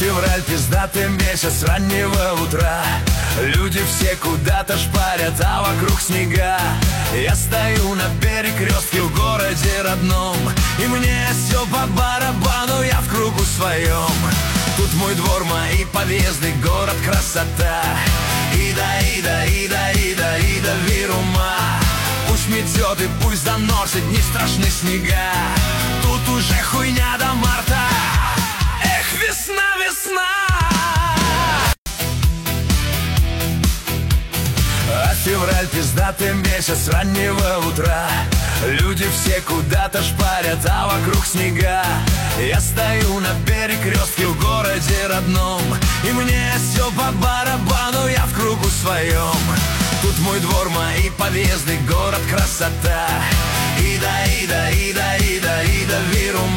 Февраль, пиздатый месяц раннего утра. Люди все куда-то шпарят, а вокруг снега. Я стою на перекрестке в городе родном, и мне все по барабану, я в кругу своем. Тут мой двор, мои подъезды, город красота. Ида, вирума. Пусть метет и пусть заносит, не страшны снега. Тут уже хуйня до марта. Эх, весна, весна. А февраль, пиздатый месяц раннего утра. Люди все куда-то шпарят, а вокруг снега. Я стою на перекрестке в городе родном, и мне все по барабану, я в кругу своем. Тут мой двор, мои подъезды, город красота. Ида, вирума.